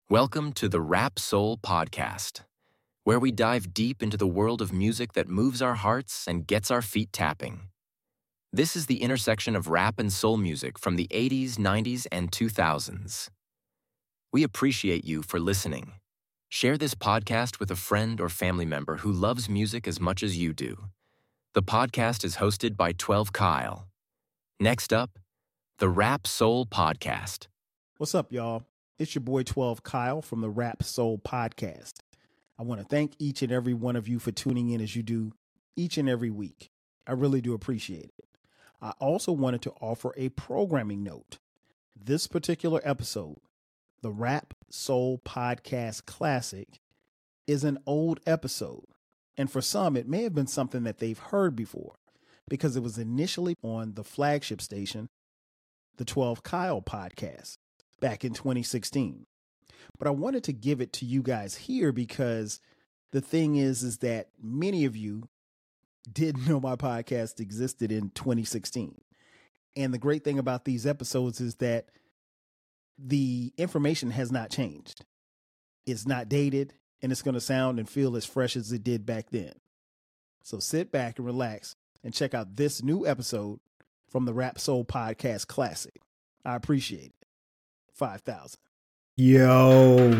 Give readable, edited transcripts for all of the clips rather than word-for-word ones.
Welcome to the Rap Soul Podcast, where we dive deep into the world of music that moves our hearts and gets our feet tapping. This is the intersection of rap and soul music from the 80s, 90s, and 2000s. We appreciate you for listening. Share this podcast with a friend or family member who loves music as much as you do. The podcast is hosted by 12 Kyle. Next up, the Rap Soul Podcast. What's up, y'all? It's your boy 12 Kyle from the Rap Soul Podcast. I want to thank each and every one of you for tuning in as you do each and every week. I really do appreciate it. I also wanted to offer a programming note. This particular episode, the Rap Soul Podcast Classic, is an old episode. And for some, it may have been something that they've heard before because it was initially on the flagship station, the 12 Kyle Podcast, back in 2016. But I wanted to give it to you guys here because the thing is that many of you didn't know my podcast existed in 2016. And the great thing about these episodes is that the information has not changed. It's not dated, and it's going to sound and feel as fresh as it did back then. So sit back and relax and check out this new episode from the Rap Soul Podcast Classic. I appreciate it. 5,000. Yo.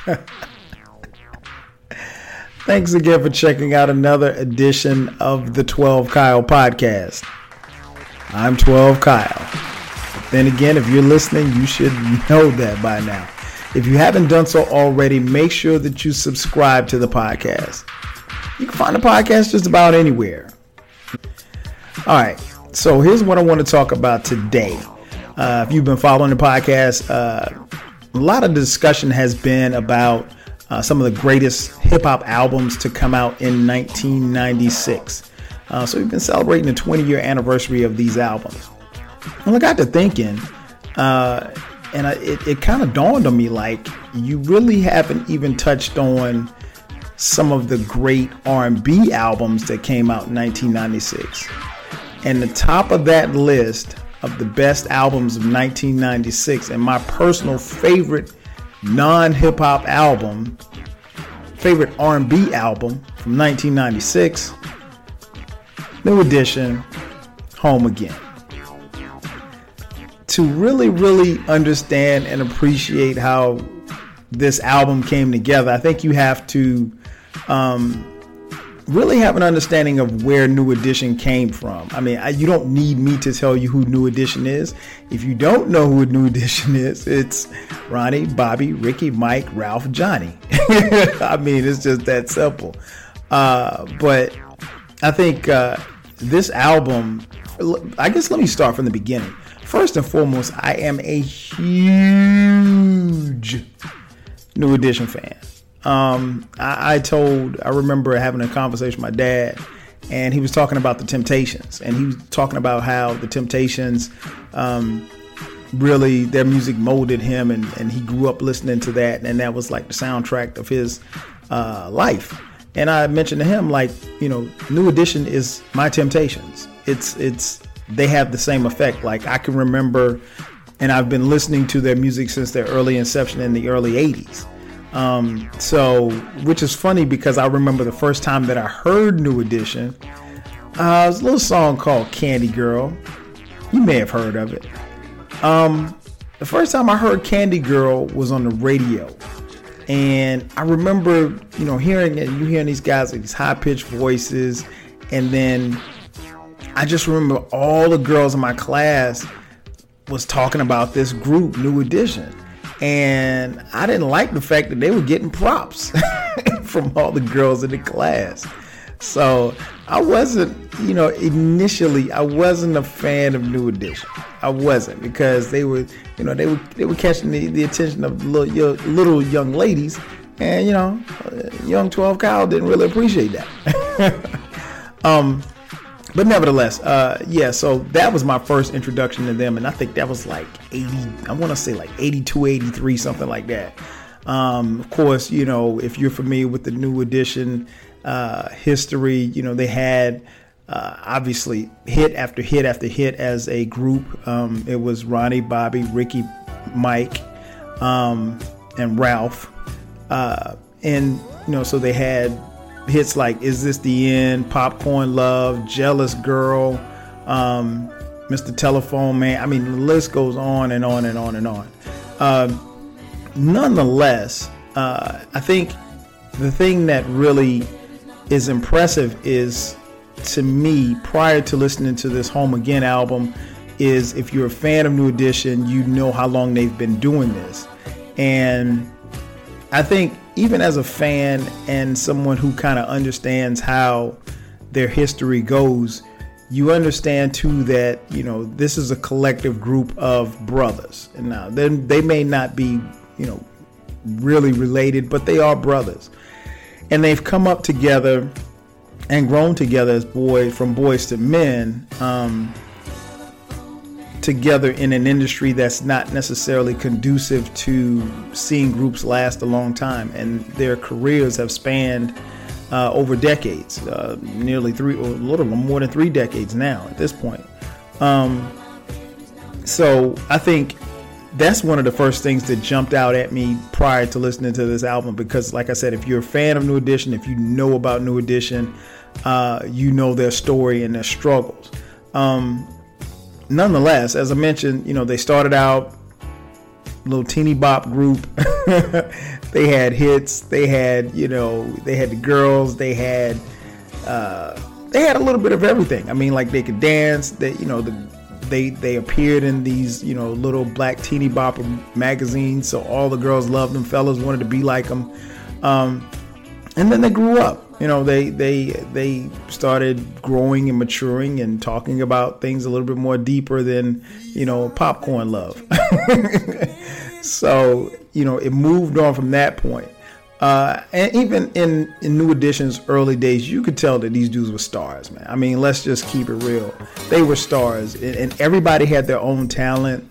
Thanks again for checking out another edition of the 12 Kyle Podcast. I'm 12 Kyle. Then again, if you're listening, you should know that by now. If you haven't done so already, make sure that you subscribe to the podcast. You can find the podcast just about anywhere. All right. So here's what I want to talk about today. If you've been following the podcast, a lot of discussion has been about some of the greatest hip hop albums to come out in 1996. So we've been celebrating the 20-year anniversary of these albums. And I got to thinking, it kind of dawned on me, like, you really haven't even touched on some of the great R&B albums that came out in 1996. And the top of that list of the best albums of 1996 and my personal favorite non-hip hop album, favorite R&B album from 1996, New Edition, Home Again. To really understand and appreciate how this album came together, I think you have to really have an understanding of where New Edition came from. I mean, you don't need me to tell you who New Edition is. If you don't know who New Edition is, it's Ronnie, Bobby, Ricky, Mike, Ralph, Johnny. I mean, it's just that simple. But I think this album, I guess let me start from the beginning. First and foremost, I am a huge New Edition fan. I remember having a conversation with my dad, and he was talking about the Temptations, and he was talking about how the Temptations, really their music molded him, and he grew up listening to that, and that was like the soundtrack of his life. And I mentioned to him, like, you know, New Edition is my Temptations. They have the same effect. Like, I can remember, and I've been listening to their music since their early inception in the early 80s. Which is funny because I remember the first time that I heard New Edition, it was a little song called Candy Girl. You may have heard of it. The first time I heard Candy Girl was on the radio. And I remember, you know, hearing these guys with these high-pitched voices. And then I just remember all the girls in my class was talking about this group, New Edition. And I didn't like the fact that they were getting props from all the girls in the class. So I wasn't, initially I wasn't a fan of New Edition. I wasn't, because they were catching the attention of little young ladies, and young 12 Kyle didn't really appreciate that. But nevertheless, so that was my first introduction to them, and I think that was like 82, 83, something like that. Of course, if you're familiar with the New Edition history, they had obviously hit after hit after hit as a group. It was Ronnie, Bobby, Ricky, Mike, and Ralph. And, so they had hits like Is This the End, Popcorn Love, Jealous Girl, Mr. Telephone Man. I mean, the list goes on and on and on and on. Nonetheless, I think the thing that really is impressive is, to me, prior to listening to this Home Again album, is if you're a fan of New Edition, you know how long they've been doing this. And I think even as a fan and someone who kind of understands how their history goes, you understand too that, this is a collective group of brothers. And now they may not be, really related, but they are brothers. And they've come up together and grown together as from Boys to Men, together in an industry that's not necessarily conducive to seeing groups last a long time. And their careers have spanned over decades, nearly a little more than 3 decades now at this point. So I think that's one of the first things that jumped out at me prior to listening to this album, because like I said, if you're a fan of New Edition, if you know about New Edition, you know their story and their struggles. Nonetheless, as I mentioned, they started out a little teeny bop group. They had hits. They had, they had the girls. They had a little bit of everything. I mean, like they could dance. They appeared in these, little black teeny bop magazines. So all the girls loved them. Fellas wanted to be like them. And then they grew up. They started growing and maturing and talking about things a little bit more deeper than, Popcorn Love. So, it moved on from that point. And even in New Edition's early days, you could tell that these dudes were stars, man. I mean, let's just keep it real. They were stars, and everybody had their own talent,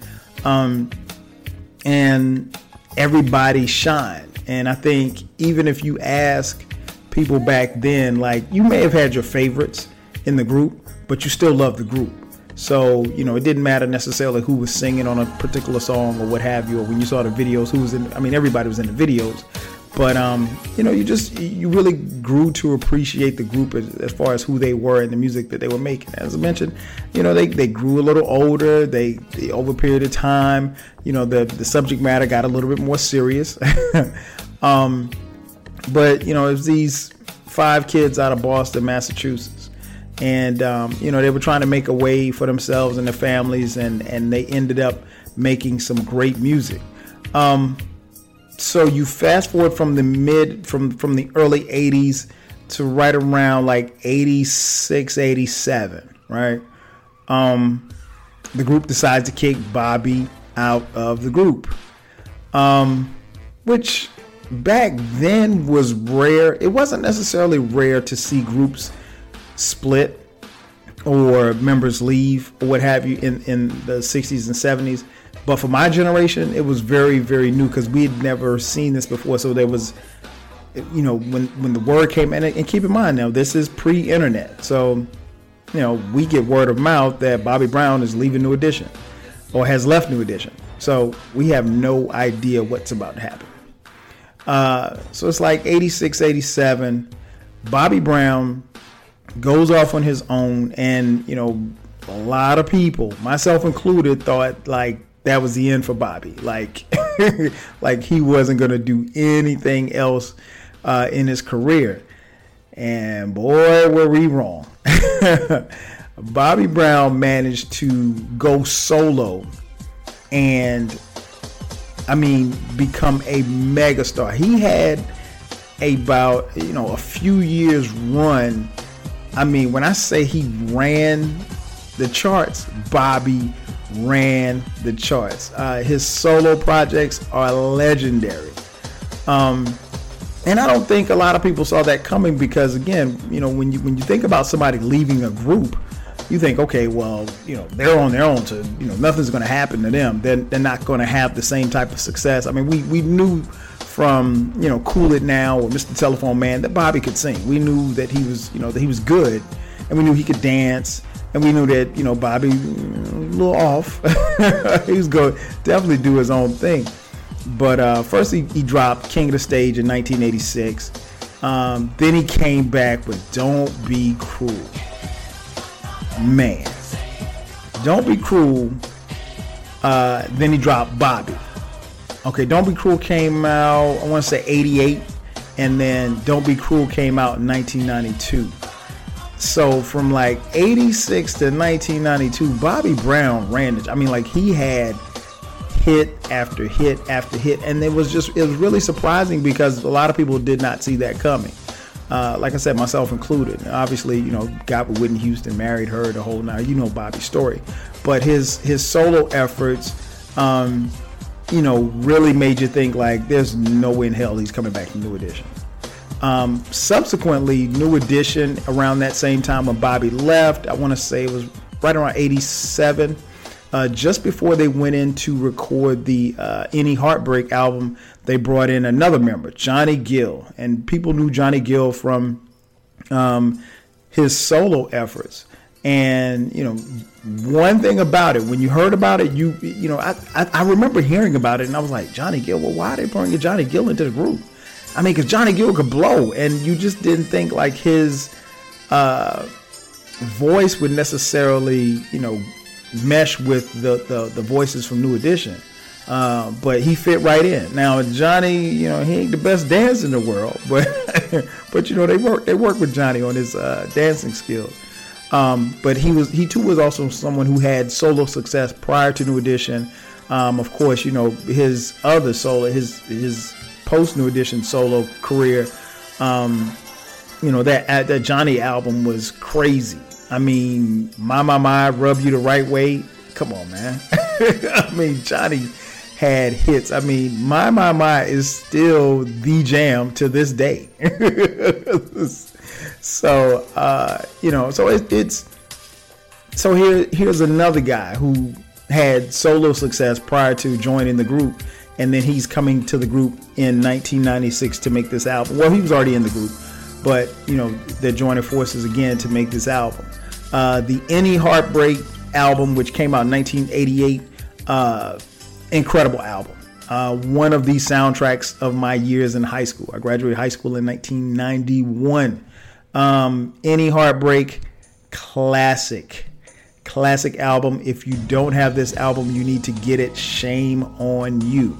and everybody shined. And I think even if you ask people back then, like, you may have had your favorites in the group, but you still loved the group. So, it didn't matter necessarily who was singing on a particular song or what have you, or when you saw the videos, everybody was in the videos. But, you really grew to appreciate the group as far as who they were and the music that they were making. As I mentioned, they grew a little older. They over a period of time, the subject matter got a little bit more serious. But, it was these 5 kids out of Boston, Massachusetts. And, they were trying to make a way for themselves and their families. And they ended up making some great music. So you fast forward from the early 80s to right around like 86, 87, right? The group decides to kick Bobby out of the group, which back then was rare. It wasn't necessarily rare to see groups split or members leave or what have you in the 60s and 70s. But for my generation, it was very, very new because we had never seen this before. So there was, when the word came in, and keep in mind now, this is pre-internet. So, we get word of mouth that Bobby Brown is leaving New Edition or has left New Edition. So we have no idea what's about to happen. So it's like 86, 87. Bobby Brown goes off on his own. And, a lot of people, myself included, thought like that was the end for Bobby. Like, like he wasn't going to do anything else in his career. And boy, were we wrong. Bobby Brown managed to go solo and, become a megastar. He had about, a few years run. When I say he ran the charts, Bobby ran the charts. His solo projects are legendary. And I don't think a lot of people saw that coming because, again, when you think about somebody leaving a group, you think, okay, well, they're on their own, so, nothing's going to happen to them. They're not going to have the same type of success. We knew from, Cool It Now or Mr. Telephone Man that Bobby could sing. We knew that he was, that he was good, and we knew he could dance. And we knew that, Bobby, a little off. He was going to definitely do his own thing. But first he dropped King of the Stage in 1986. Then he came back with Don't Be Cruel. Man, Don't Be Cruel. Then he dropped Bobby. Okay, Don't Be Cruel came out, I want to say 88. And then Don't Be Cruel came out in 1992. So from like 86 to 1992, Bobby Brown ran it. I mean, like, he had hit after hit after hit. And it was really surprising because a lot of people did not see that coming. Like I said, myself included. Obviously, got with Whitney Houston, married her, the whole nine. You know Bobby's story. But his solo efforts, really made you think like there's no way in hell he's coming back to New Edition. Subsequently, New Edition, around that same time when Bobby left, I want to say it was right around 87, just before they went in to record the Any Heartbreak album, they brought in another member, Johnny Gill. And people knew Johnny Gill from his solo efforts. And, one thing about it, when you heard about it, I remember hearing about it and I was like, Johnny Gill, well, why are they bringing Johnny Gill into the group? I mean, because Johnny Gill could blow, and you just didn't think like his voice would necessarily, mesh with the voices from New Edition. But he fit right in. Now, Johnny, he ain't the best dancer in the world, but they work with Johnny on his dancing skills. But he too was also someone who had solo success prior to New Edition. Of course, his other solo, his post New Edition solo career, that Johnny album was crazy. I mean, My, Rub You the Right Way. Come on, man. I mean, Johnny had hits. I mean, My is still the jam to this day. So, so here's another guy who had solo success prior to joining the group. And then he's coming to the group in 1996 to make this album. Well, he was already in the group, but, they're joining forces again to make this album. The Any Heartbreak album, which came out in 1988, incredible album. One of the soundtracks of my years in high school. I graduated high school in 1991. Any Heartbreak, classic album. If you don't have this album, you need to get it. Shame on you.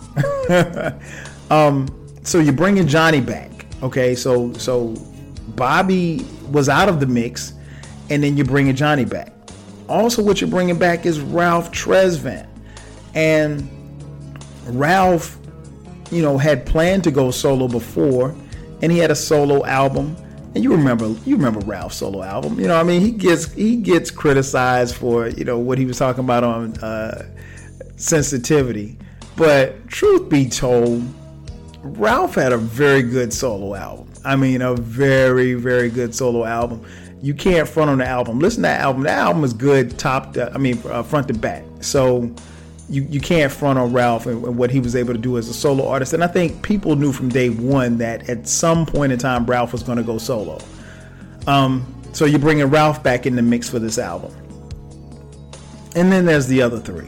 So you're bringing Johnny back. Okay, so Bobby was out of the mix, and then you're bringing Johnny back. Also, what you're bringing back is Ralph Tresvant, and Ralph, had planned to go solo before, and he had a solo album. And you remember Ralph's solo album. He gets criticized for, what he was talking about on Sensitivity. But truth be told, Ralph had a very good solo album. I mean, a very, very good solo album. You can't front on the album. Listen to that album. That album is good front to back. So you can't front on Ralph and what he was able to do as a solo artist. And I think people knew from day one that at some point in time, Ralph was going to go solo. So you're bringing Ralph back in the mix for this album. And then there's the other three.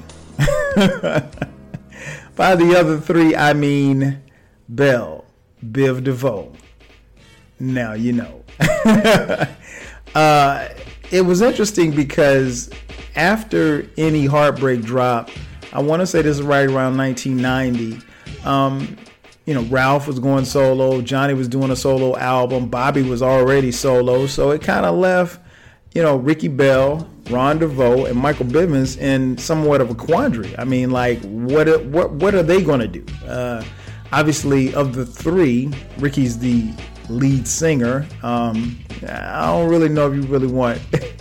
By the other three, I mean Bell Biv DeVoe. Now you know. It was interesting because after Any Heartbreak dropped, I want to say this is right around 1990. Ralph was going solo. Johnny was doing a solo album. Bobby was already solo. So it kind of left, Ricky Bell, Ron DeVoe, and Michael Bivins in somewhat of a quandary. I mean, like, what are they going to do? Obviously, of the three, Ricky's the lead singer. I don't really know if you really want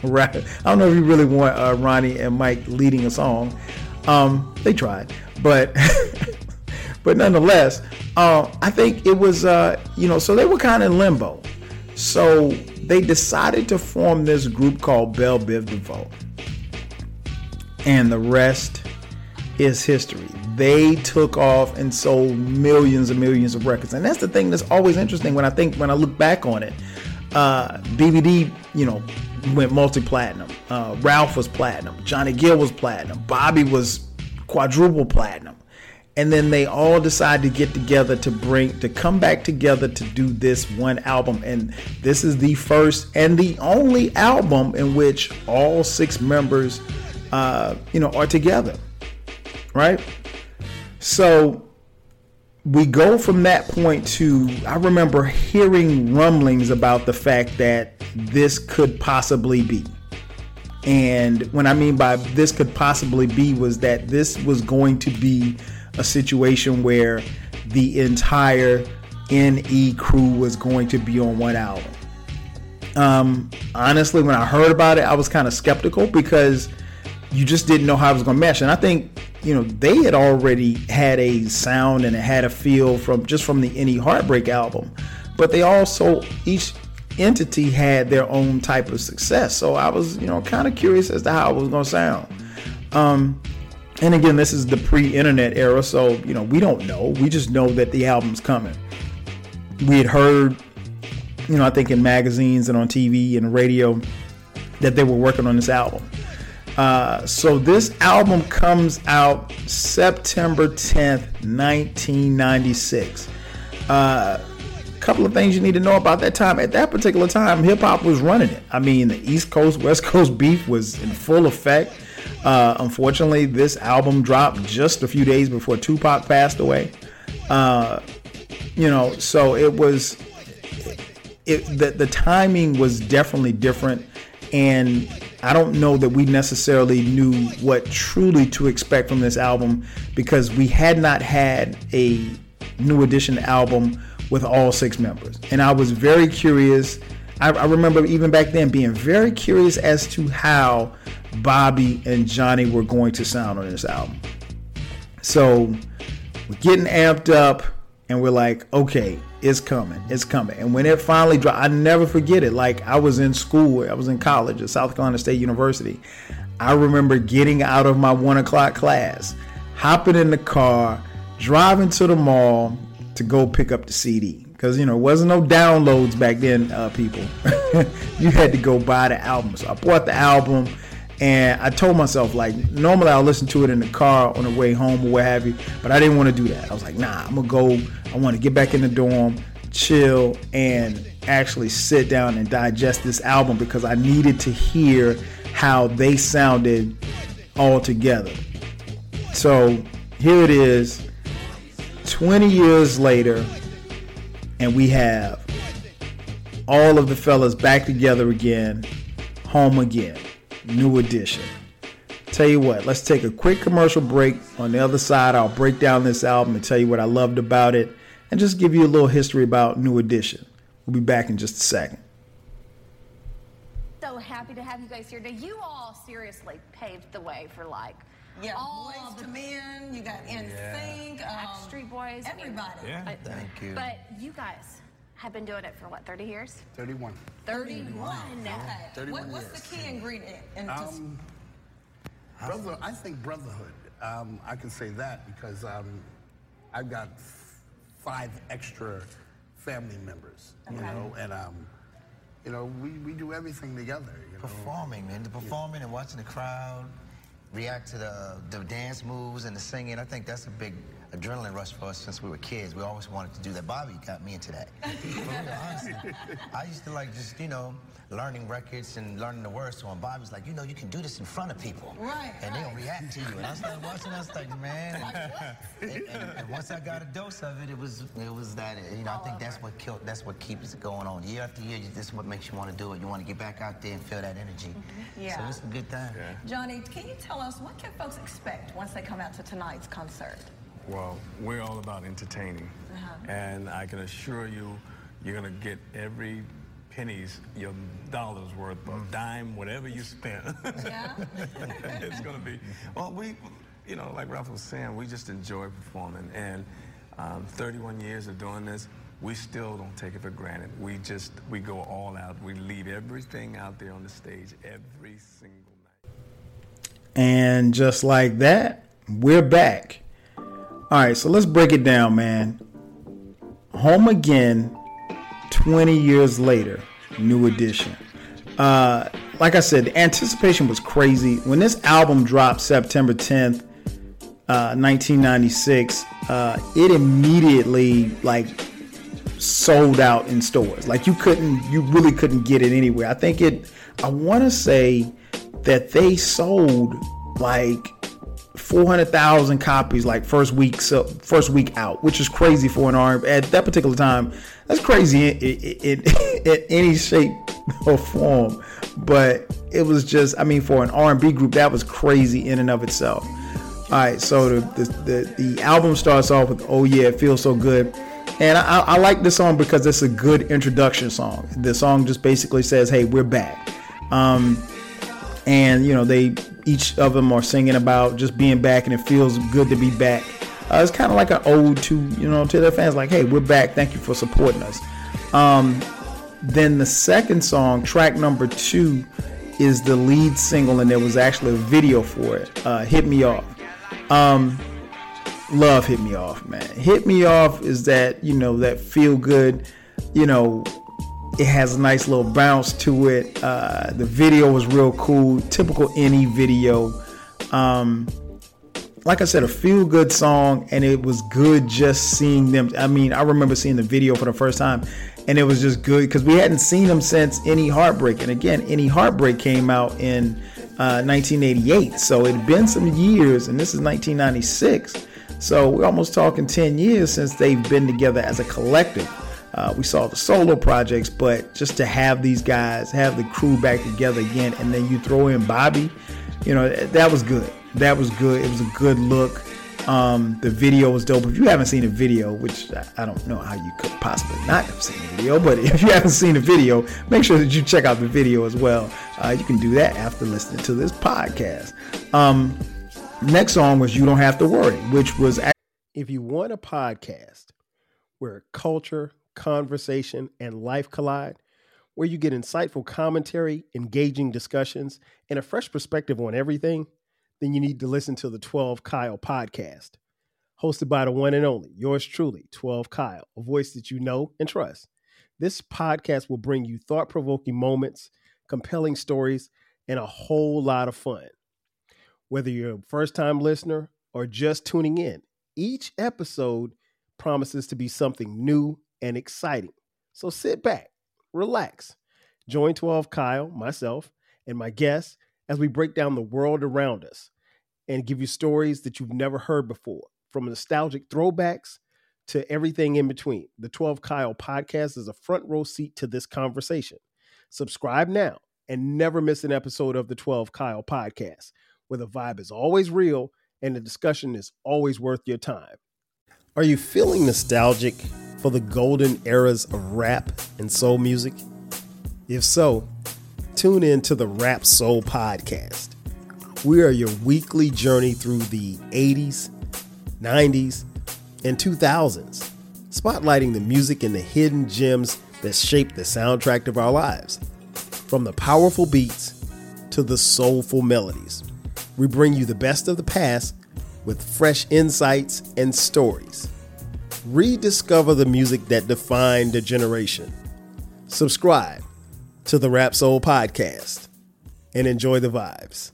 Ronnie and Mike leading a song. They tried, but but nonetheless, I think it was so they were kind of in limbo. So they decided to form this group called Bell Biv DeVoe, and the rest is history. They took off and sold millions and millions of records, and that's the thing that's always interesting when I look back on it. BBD, went multi-platinum. Ralph was platinum. Johnny Gill was platinum. Bobby was quadruple platinum. And then they all decide to get together to come back together to do this one album. And this is the first and the only album in which all 6 members, are together. Right? So we go from that point to, I remember hearing rumblings about the fact that this could possibly be. And what I mean by this could possibly be was that this was going to be a situation where the entire NE crew was going to be on one album. Honestly, when I heard about it, I was kind of skeptical because you just didn't know how it was going to mesh. And I think, they had already had a sound and it had a feel from the NE Heartbreak album, but they also, each entity had their own type of success. So I was, kind of curious as to how it was going to sound. And again, this is the pre-internet era, so, we don't know. We just know that the album's coming. We had heard, I think in magazines and on TV and radio that they were working on this album. So this album comes out September 10th, 1996. Couple of things you need to know about that time. At that particular time, hip-hop was running it. I mean, the East Coast, West Coast beef was in full effect. Unfortunately, this album dropped just a few days before Tupac passed away. So it was, the timing was definitely different, and I don't know that we necessarily knew what truly to expect from this album because we had not had a New Edition album with all 6 members. And I was very curious. I remember even back then being very curious as to how Bobby and Johnny were going to sound on this album. So we're getting amped up and we're like, okay, it's coming. And when it finally dropped, I never forget it. Like, I was in school, I was in college at South Carolina State University. I remember getting out of my 1 o'clock class, hopping in the car, driving to the mall to go pick up the CD. Because, it wasn't no downloads back then, people. You had to go buy the album. So I bought the album and I told myself, like, normally I'll listen to it in the car on the way home or what have you, but I didn't want to do that. I was like, nah, I'm going to go. I want to get back in the dorm, chill, and actually sit down and digest this album because I needed to hear how they sounded all together. So here it is, 20 years later, and we have all of the fellas back together again, home again, New Edition. Tell you what, let's take a quick commercial break. On the other side, I'll break down this album and tell you what I loved about it and just give you a little history about New Edition. We'll be back in just a second. So happy to have you guys here. Now, you all seriously paved the way for Boys to Men, you got NSYNC, Backstreet Boys, everybody. Thank you. But you guys have been doing it for 30 years? 31. 31. Okay. 31 What's years. the key ingredient? I think brotherhood. I can say that because I've got 5 extra family members, and we do everything together. Performing and watching the crowd react to the dance moves and the singing. I think that's a big adrenaline rush for us since we were kids. We always wanted to do that. Bobby got me into that. For real, honestly. I used to like just, learning records and learning the words. So when Bobby's like, you can do this in front of people. Right. And they'll react to you. And I started watching, I was like, man. And once I got a dose of it, it was that, I think that's what keeps it going on. Year after year, this is what makes you want to do it. You want to get back out there and feel that energy. Mm-hmm. Yeah. So it's a good time. Yeah. Johnny, can you tell us, what can folks expect once they come out to tonight's concert? Well, we're all about entertaining. And I can assure you, you're going to get every pennies, your dollars worth, a dime, whatever you spend. Yeah? It's going to be, well, we, like Ralph was saying, we just enjoy performing. And 31 years of doing this, we still don't take it for granted. We go all out. We leave everything out there on the stage every single night. And just like that, we're back. All right, so let's break it down, man. Home again, 20 years later, New Edition. Like I said, the anticipation was crazy. When this album dropped September 10th, 1996, it immediately like sold out in stores. Like you really couldn't get it anywhere. I want to say that they sold like 400,000 copies like first week out, which is crazy for an R&B at that particular time. That's crazy in any shape or form, but it was just, I mean, for an R&B group, that was crazy in and of itself. All right, so the album starts off with "Oh Yeah, It Feels So Good," and I like this song because it's a good introduction song. The song just basically says, "Hey, we're back," and you know, each of them are singing about just being back, and it feels good to be back. It's kind of like an ode to their fans, like, "Hey, we're back. Thank you for supporting us." Then the second song, track number 2, is the lead single, and there was actually a video for it. "Hit Me Off." Love "Hit Me Off," man. "Hit Me Off" is that, that feel good, it has a nice little bounce to it. The video was real cool, typical any video. Like I said, a feel good song, and it was good just seeing them. I mean, I remember seeing the video for the first time, and it was just good because we hadn't seen them since "Any Heartbreak." And again, "Any Heartbreak" came out in 1988, so it had been some years, and this is 1996, so we're almost talking 10 years since they've been together as a collective. We saw the solo projects, but just to have these guys, have the crew back together again, and then you throw in Bobby, that was good. That was good. It was a good look. The video was dope. If you haven't seen the video, which I don't know how you could possibly not have seen the video, but if you haven't seen the video, make sure that you check out the video as well. You can do that after listening to this podcast. Next song was "You Don't Have to Worry," which was... If you want a podcast where culture, conversation, and life collide, where you get insightful commentary, engaging discussions, and a fresh perspective on everything, then you need to listen to the 12 Kyle podcast. Hosted by the one and only, yours truly, 12 Kyle, a voice that you know and trust. This podcast will bring you thought-provoking moments, compelling stories, and a whole lot of fun. Whether you're a first-time listener or just tuning in, each episode promises to be something new and exciting. So sit back, relax, join 12 Kyle, myself, and my guests as we break down the world around us and give you stories that you've never heard before, from nostalgic throwbacks to everything in between. The 12 Kyle podcast is a front row seat to this conversation. Subscribe now and never miss an episode of the 12 Kyle podcast, where the vibe is always real and the discussion is always worth your time. Are you feeling nostalgic for the golden eras of rap and soul music? If so, tune in to the Rap Soul Podcast. We are your weekly journey through the 80s, 90s, and 2000s, spotlighting the music and the hidden gems that shaped the soundtrack of our lives. From the powerful beats to the soulful melodies, we bring you the best of the past with fresh insights and stories. Rediscover the music that defined a generation. Subscribe to the Rap Soul Podcast and enjoy the vibes.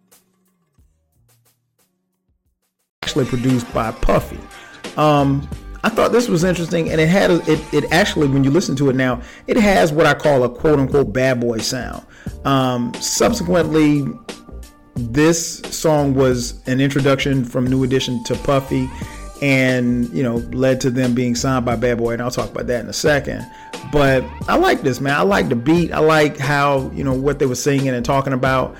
Actually produced by Puffy. I thought this was interesting, and it actually, when you listen to it now, it has what I call a quote unquote bad boy sound. Subsequently, this song was an introduction from New Edition to Puffy, and led to them being signed by Bad Boy, and I'll talk about that in a second. But I like this, man. I like the beat. I like how what they were singing and talking about.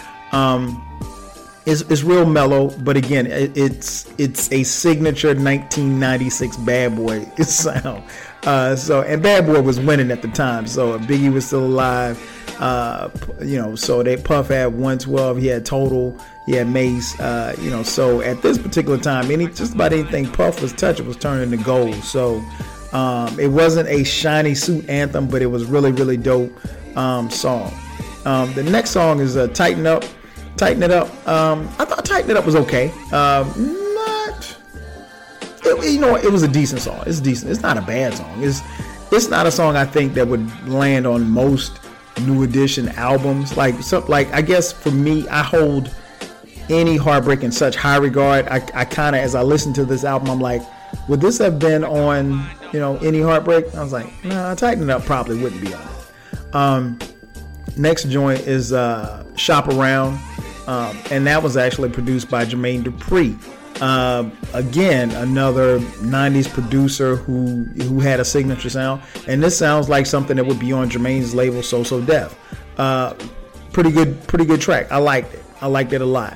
It's real mellow, but again, it's a signature 1996 Bad Boy sound. And Bad Boy was winning at the time, so Biggie was still alive. So Puff had 112, he had Total, he had Mace, so at this particular time, just about anything Puff was touching was turning to gold. So it wasn't a shiny suit anthem, but it was really, really dope song. The next song is Tighten It Up. I thought Tighten It Up was okay. It was a decent song. It's decent. It's not a bad song. It's not a song I think that would land on most New Edition albums. Like I guess for me, I hold Any Heartbreak in Such High Regard. I kind of, as I listened to this album, I'm like, would this have been on, Any Heartbreak? I was like, no, Tighten It Up probably wouldn't be on it. Next joint is Shop Around, and that was actually produced by Jermaine Dupri. Again, another 90s producer who had a signature sound, and this sounds like something that would be on Jermaine's label So So Def. Pretty good track. I liked it a lot.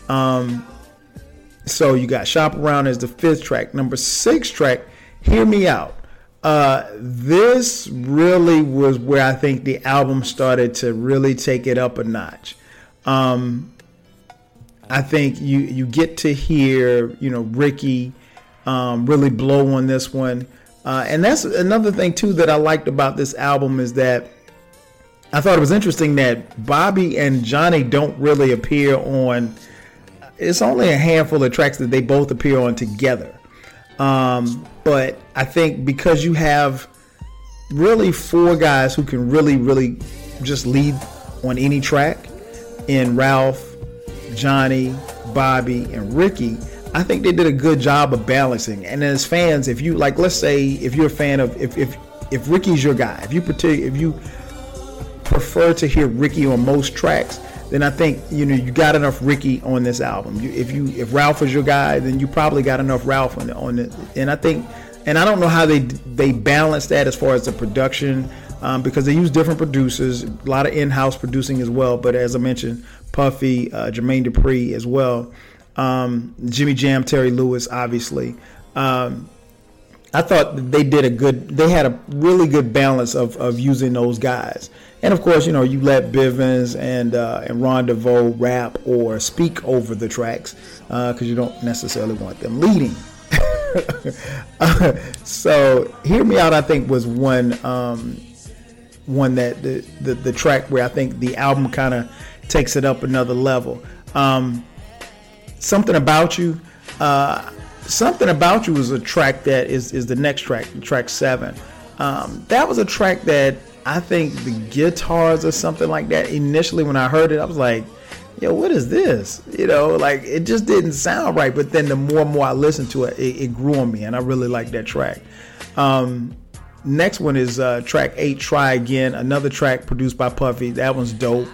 So you got Shop Around as the 5th track. Number 6 track, Hear Me Out. This really was where I think the album started to really take it up a notch. I think you get to hear, Ricky really blow on this one. And that's another thing too that I liked about this album, is that I thought it was interesting that Bobby and Johnny don't really appear on. It's only a handful of tracks that they both appear on together. But I think because you have really 4 guys who can really just lead on any track, in Ralph, Johnny, Bobby, and Ricky, I think they did a good job of balancing. And as fans, if you like, let's say if you're a fan of, if Ricky's your guy, if you prefer to hear Ricky on most tracks, then I think you got enough Ricky on this album. If Ralph is your guy, then you probably got enough Ralph on it. And I think, and I don't know how they balance that as far as the production, because they use different producers, a lot of in-house producing as well. But as I mentioned, Puffy, Jermaine Dupri as well, Jimmy Jam, Terry Lewis, obviously. I thought they had a really good balance of using those guys. And of course, you let Bivens and Ron DeVoe rap or speak over the tracks, because you don't necessarily want them leading. So Hear Me Out, I think, was one that the track where I think the album kind of takes it up another level. Something About You. Something About You is a track that is the next track 7. That was a track that I think the guitars or something like that, initially when I heard it, I was like, yo, what is this? Like it just didn't sound right. But then the more and more I listened to it, it grew on me, and I really like that track. Next one is track 8, Try Again, another track produced by Puffy. That one's dope.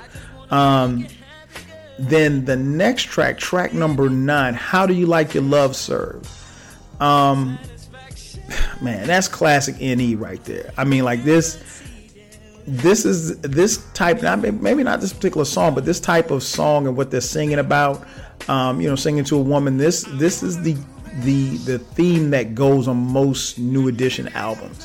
Then the next track number 9, How Do You Like Your Love Served? Man, that's classic NE right there. I mean, like this is this type, maybe not this particular song, but this type of song and what they're singing about, singing to a woman. This is the theme that goes on most New Edition albums.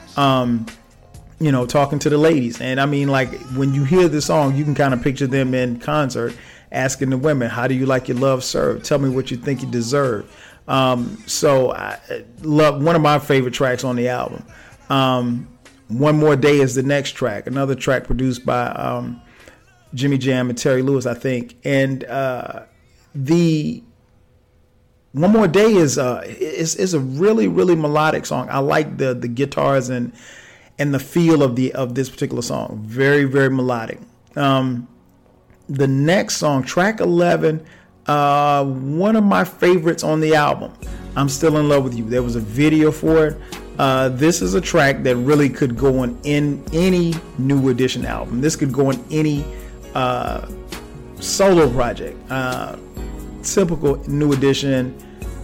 Talking to the ladies. And I mean, like when you hear the song, you can kind of picture them in concert asking the women, how do you like your love served? Tell me what you think you deserve. So I love one of my favorite tracks on the album. One More Day is the next track, another track produced by Jimmy Jam and Terry Lewis, I think. And the One More Day is a really, really melodic song. I like the guitars and the feel of this particular song. Very, very melodic. The next song, track 11, one of my favorites on the album, I'm Still in Love with You. There was a video for it. This is a track that really could go on in any New Edition album. This could go on any solo project. Typical New Edition,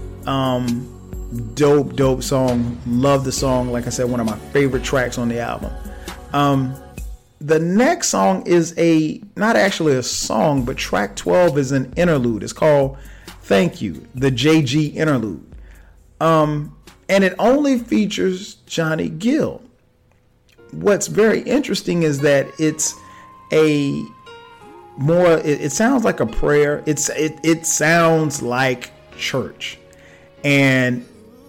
dope song. Love the song. Like I said, one of my favorite tracks on the album. The next song is not actually a song, but track 12 is an interlude. It's called Thank You, the JG interlude. And it only features Johnny Gill. What's very interesting is that it's it sounds like a prayer. It sounds like church. And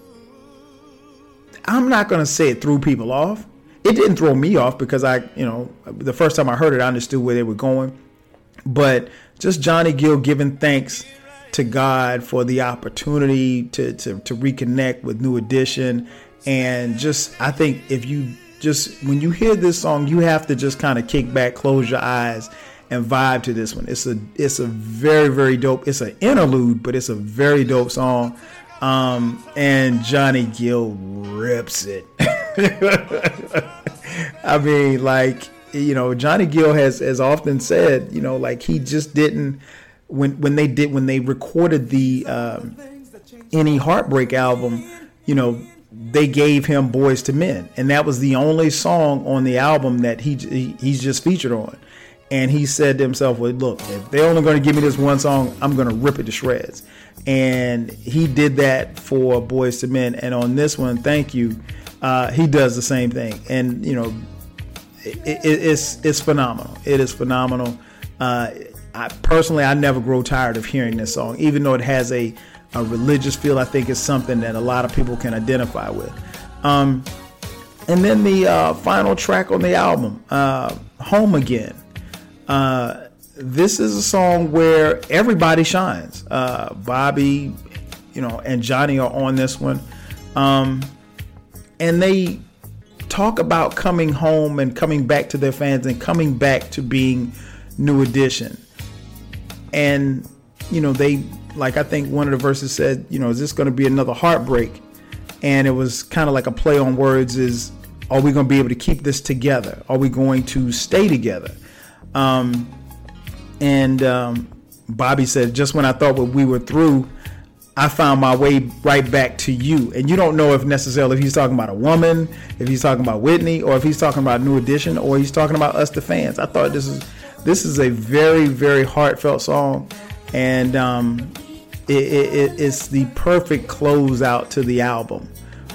I'm not going to say it threw people off. It didn't throw me off because the first time I heard it, I understood where they were going. But just Johnny Gill giving thanks to God for the opportunity to reconnect with New Edition. And just, I think when you hear this song, you have to just kind of kick back, close your eyes, and vibe to this one. It's a very, very dope. It's an interlude, but it's a very dope song. And Johnny Gill rips it. I mean, like, you know, Johnny Gill has often said, you know, like he just didn't when they recorded the Any Heartbreak album, you know, they gave him Boys to Men, and that was the only song on the album that he's just featured on. And he said to himself, well, look, if they're only going to give me this one song, I'm going to rip it to shreds. And he did that for Boys to Men. And on this one, Thank You, he does the same thing. And, you know, it's phenomenal. It is phenomenal. I never grow tired of hearing this song, even though it has a religious feel. I think it's something that a lot of people can identify with. And then the final track on the album, Home Again. This is a song where everybody shines. Bobby, you know, and Johnny are on this one. And they talk about coming home and coming back to their fans and coming back to being New Edition. And, you know, they, like, I think one of the verses said, you know, is this going to be another heartbreak? And it was kind of like a play on words is, are we going to be able to keep this together? Are we going to stay together? Bobby said, just when I thought we were through, I found my way right back to you. And you don't know if necessarily if he's talking about a woman, if he's talking about Whitney, or if he's talking about New Edition, or he's talking about us, the fans. I thought this is a very, very heartfelt song. And it's the perfect closeout to the album.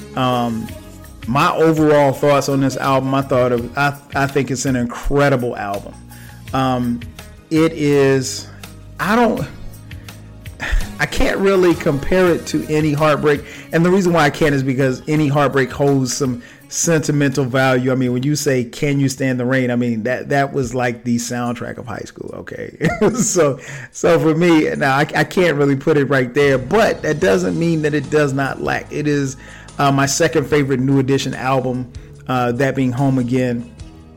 My overall thoughts on this album, I think it's an incredible album. It is, I can't really compare it to Any Heartbreak. And the reason why I can't is because Any Heartbreak holds some sentimental value. I mean, when you say Can You Stand the Rain, I mean, that was like the soundtrack of high school. Okay. so for me, now I can't really put it right there, but that doesn't mean that it does not lack. It is my second favorite New Edition album, that being Home Again.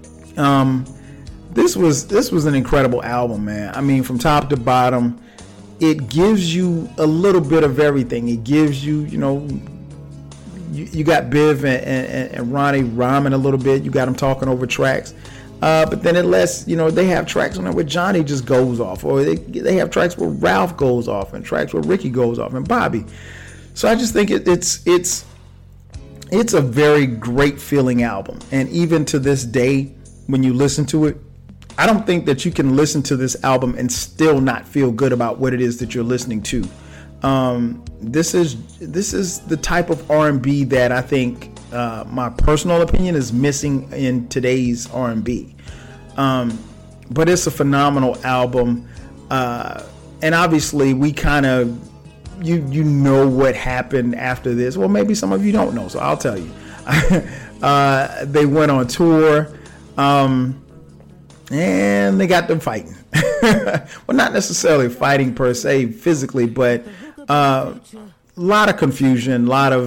This was an incredible album, man. I mean, from top to bottom, it gives you a little bit of everything. It gives you, you know, you got Biv and Ronnie rhyming a little bit. You got them talking over tracks. But then it lets, you know, they have tracks on there where Johnny just goes off, or they have tracks where Ralph goes off, and tracks where Ricky goes off, and Bobby. So I just think it's a very great feeling album. And even to this day, when you listen to it, I don't think that you can listen to this album and still not feel good about what it is that you're listening to. This is the type of R&B that I think, my personal opinion, is missing in today's R&B. But it's a phenomenal album. And obviously we kind of, you know what happened after this. Well, maybe some of you don't know, so I'll tell you. They went on tour, and they got them fighting. Well, not necessarily fighting per se physically, but a lot of confusion,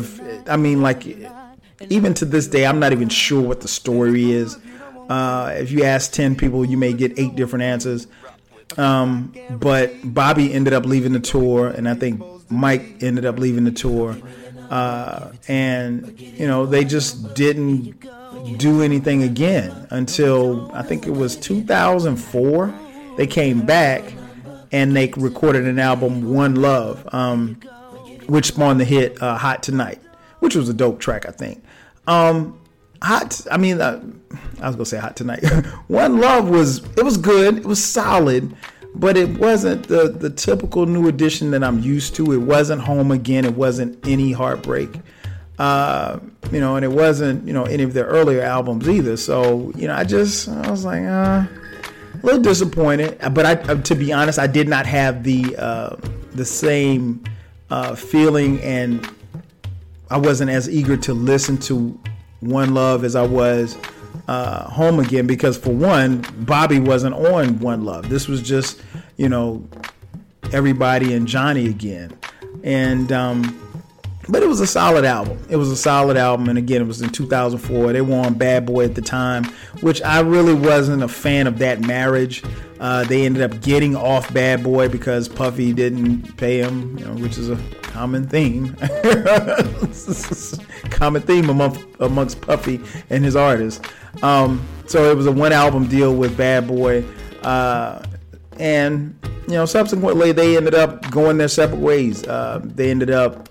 even to this day, I'm not even sure what the story is. If you ask 10 people, you may get 8 different answers. But Bobby ended up leaving the tour, and I think Mike ended up leaving the tour. And, you know, they just didn't do anything again until I think it was 2004. They came back and they recorded an album, One Love, which spawned the hit Hot Tonight, which was a dope track, I think. I was gonna say Hot Tonight. One Love was good, it was solid, but it wasn't the typical New Edition that I'm used to. It wasn't Home Again, it wasn't Any Heartbreak, and it wasn't, any of their earlier albums either. So, I was like, a little disappointed. But to be honest, I did not have the same feeling, and I wasn't as eager to listen to One Love as I was Home Again, because for one, Bobby wasn't on One Love. This was just, everybody and Johnny again. And but it was a solid album. And again, it was in 2004. They were on Bad Boy at the time, which I really wasn't a fan of that marriage. They ended up getting off Bad Boy because Puffy didn't pay him, which is a common theme. Common theme amongst Puffy and his artists. So it was a 1-album deal with Bad Boy. And subsequently they ended up going their separate ways. They ended up,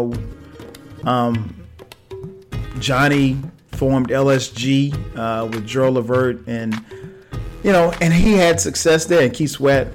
Johnny formed LSG with Gerald Levert, and he had success there, and Keith Sweat,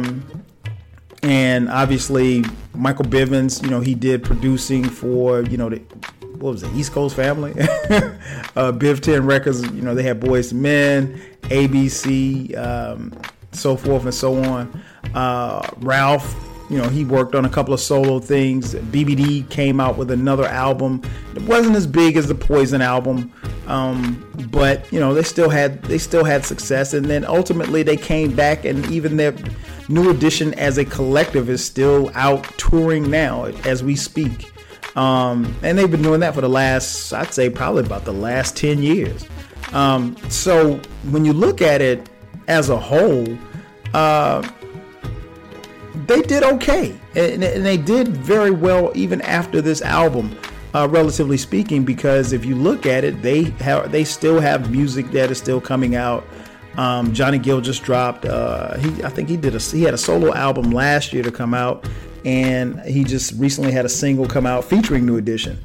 and obviously Michael Bivins. He did producing for the East Coast Family, Biv 10 Records. They had Boyz II Men, ABC, so forth and so on. Ralph. He worked on a couple of solo things. BBD came out with another album. It wasn't as big as the Poison album, but they still had success. And then ultimately they came back, and even their New Edition as a collective is still out touring now as we speak. And they've been doing that for the last, I'd say probably about the last 10 years. So when you look at it as a whole, they did okay, and they did very well even after this album, relatively speaking, because if you look at it, they still have music that is still coming out. Johnny Gill just dropped, I think he had a solo album last year to come out, and he just recently had a single come out featuring New Edition.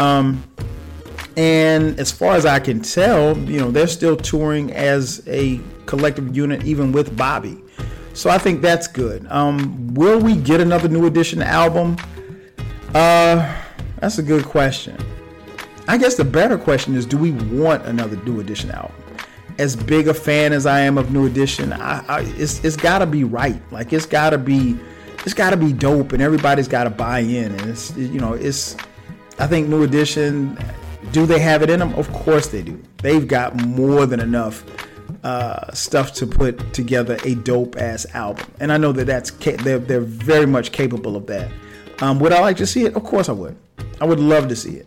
And as far as I can tell, they're still touring as a collective unit, even with Bobby. So I think that's good. Will we get another New Edition album? That's a good question. I guess the better question is, do we want another New Edition album? As big a fan as I am of New Edition, it's got to be right. Like it's got to be dope, and everybody's got to buy in. And I think New Edition, do they have it in them? Of course they do. They've got more than enough stuff to put together a dope ass album, and I know that they're very much capable of that. Would I like to see it? Of course I would. I would love to see it.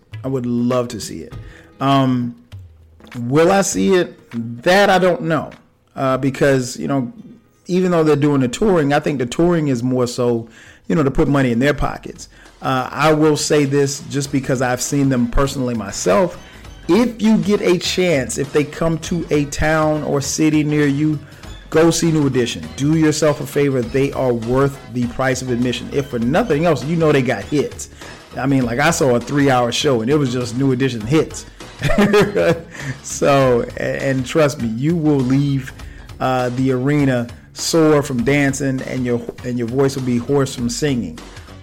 Will I see it? That I don't know, because even though they're doing the touring, I think the touring is more so to put money in their pockets. I will say this just because I've seen them personally myself. If you get a chance, if they come to a town or city near you, go see New Edition. Do yourself a favor. They are worth the price of admission. If for nothing else, they got hits. I mean, like I saw a 3-hour show and it was just New Edition hits. So, and trust me, you will leave the arena sore from dancing, and your voice will be hoarse from singing.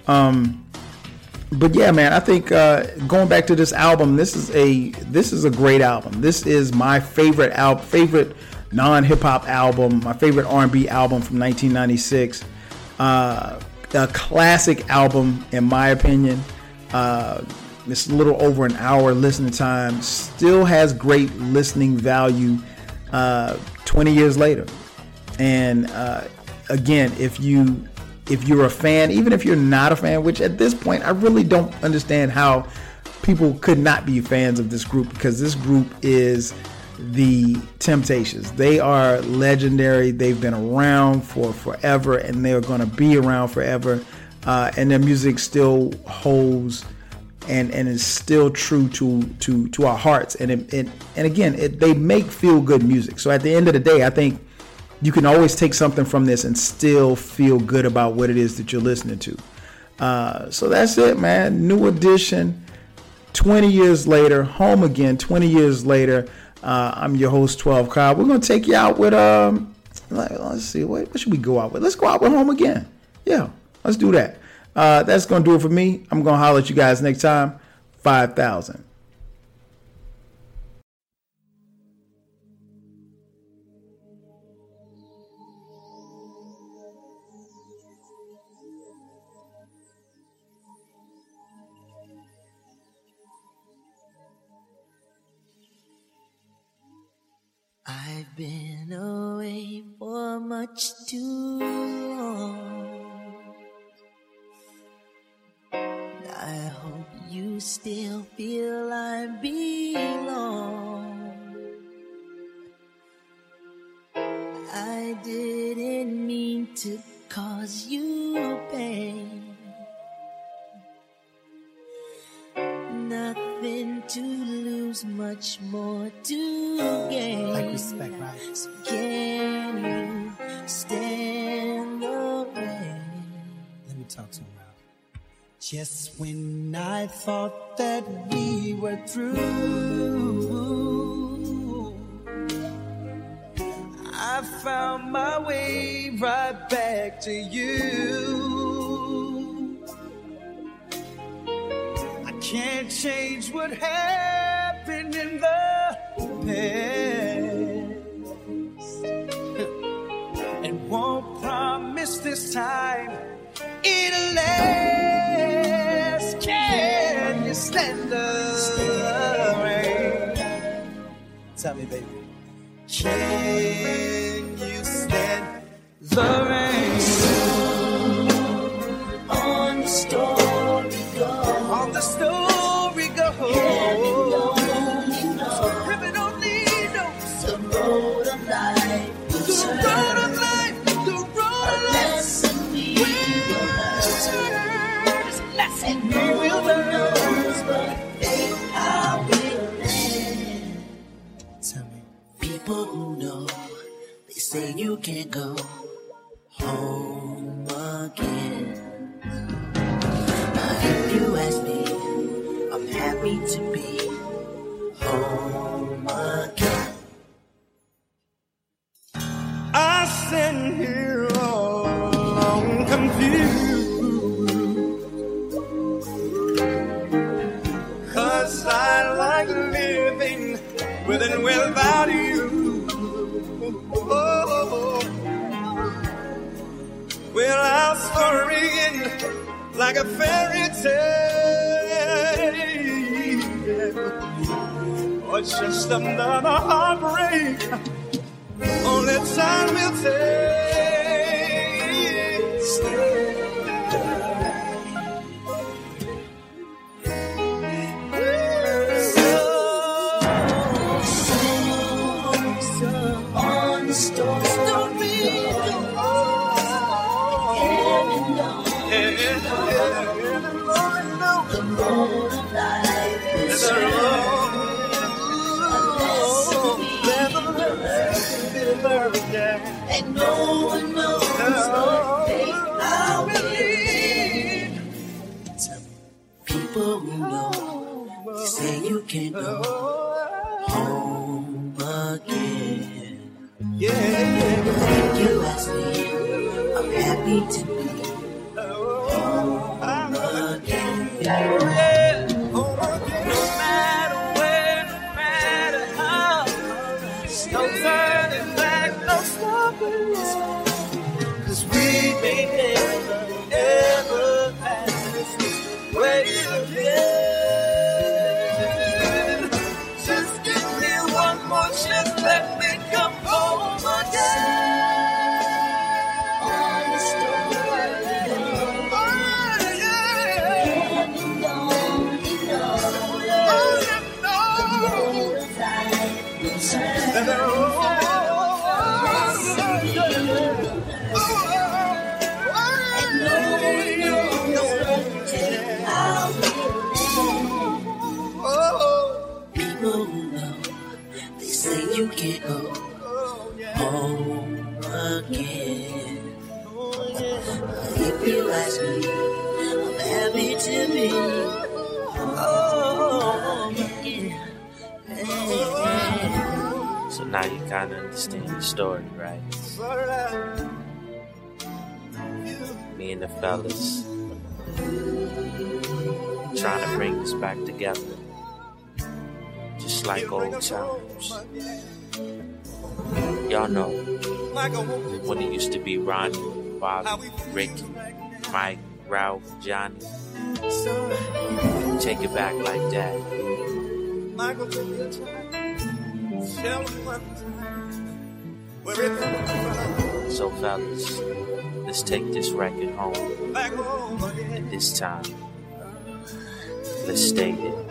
But yeah, man, I think going back to this album, this is a great album. This is my favorite non-hip hop album, my favorite R&B album from 1996. A classic album in my opinion. It's a little over an hour listening time. Still has great listening value 20 years later. And again, if you're a fan, even if you're not a fan, which at this point I really don't understand how people could not be fans of this group, because this group is the Temptations. They are legendary. They've been around for forever, and they're going to be around forever. And their music still holds and is still true to our hearts. And again, they make feel good music. So at the end of the day, I think you can always take something from this and still feel good about what it is that you're listening to. So that's it, man. New Edition, 20 years later, home again, 20 years later. I'm your host, 12 Kyle. We're going to take you out with, let's see, what should we go out with? Let's go out with Home Again. Yeah, let's do that. That's going to do it for me. I'm going to holler at you guys next time. 5,000. I've been away for much too long. I hope you still feel I belong. I didn't mean to cause you pain. Nothing to lose, much more to gain. Like respect, right? So can you stand the rain? Let me talk to him now. Just when I thought that we were through, I found my way right back to you. I can't change what happened in the past, and won't promise this time it'll last. Can you stand the rain? Tell me, baby. Can you stand the rain? On the story go. On the story go. Rip it on the notes. The road of life. The road of life. The road of life. Lesson we will learn. And no one knows but fate how we'll end. Tell me. People who know, they say you can't go home again. But if you ask me, I'm happy to be home again. I stand here all confused, 'cause I like living with and without you. Oh, well, I'll story in like a fairy tale, or just another heartbreak. Only time will tell. On the story the road of life is and no one knows what fate how we live. People who know, they say you can't go home again. If you ask me, I'm happy to be home again. No matter where, no matter how, no turning back, no stopping. 'Cause we may never, ever pass this way again. Just give me one more chance, let me come home again. On the story, and you only know the road of life will turn. And the road And no one knows what fate how we live. People who know, they say you can't go home again. If you ask me, I'm happy to be home again. So now you kind of understand the story, right? Me and the fellas trying to bring us back together, just like old times. Y'all know when it used to be Ronnie, Bobby, Ricky, Mike, Ralph, Johnny. Take it back like that. Michael, take your time. Tell me one time where it's from. So fellas, let's take this record home. Back home again. And this time, let's stay there.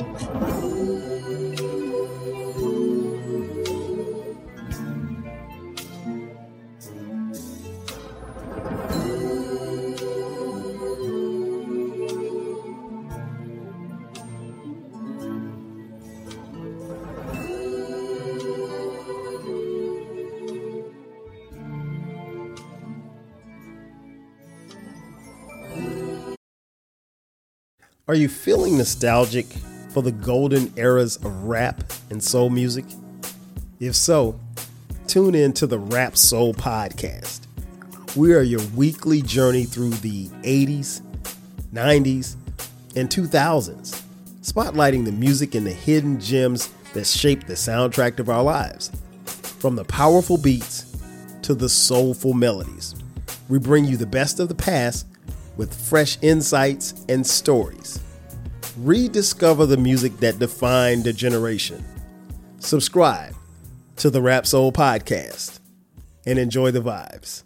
Are you feeling nostalgic for the golden eras of rap and soul music? If so, tune in to the Rap Soul Podcast. We are your weekly journey through the 80s, 90s, and 2000s, spotlighting the music and the hidden gems that shaped the soundtrack of our lives. From the powerful beats to the soulful melodies, we bring you the best of the past with fresh insights and stories. Rediscover the music that defined a generation. Subscribe to the Rap Soul Podcast and enjoy the vibes.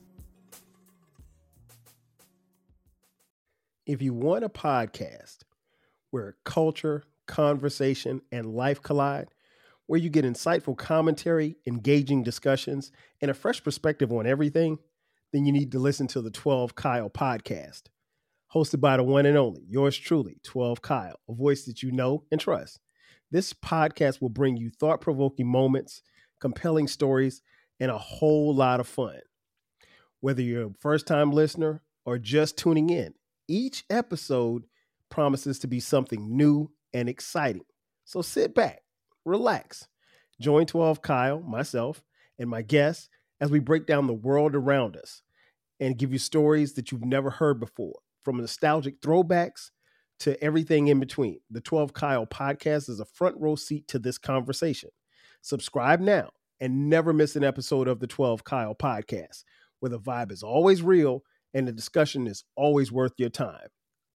If you want a podcast where culture, conversation, and life collide, where you get insightful commentary, engaging discussions, and a fresh perspective on everything, then you need to listen to the 12 Kyle Podcast. Hosted by the one and only, yours truly, 12 Kyle, a voice that you know and trust. This podcast will bring you thought-provoking moments, compelling stories, and a whole lot of fun. Whether you're a first-time listener or just tuning in, each episode promises to be something new and exciting. So sit back, relax, join 12 Kyle, myself, and my guests as we break down the world around us and give you stories that you've never heard before. From nostalgic throwbacks to everything in between, the 12 Kyle Podcast is a front row seat to this conversation. Subscribe now and never miss an episode of the 12 Kyle Podcast, where the vibe is always real and the discussion is always worth your time.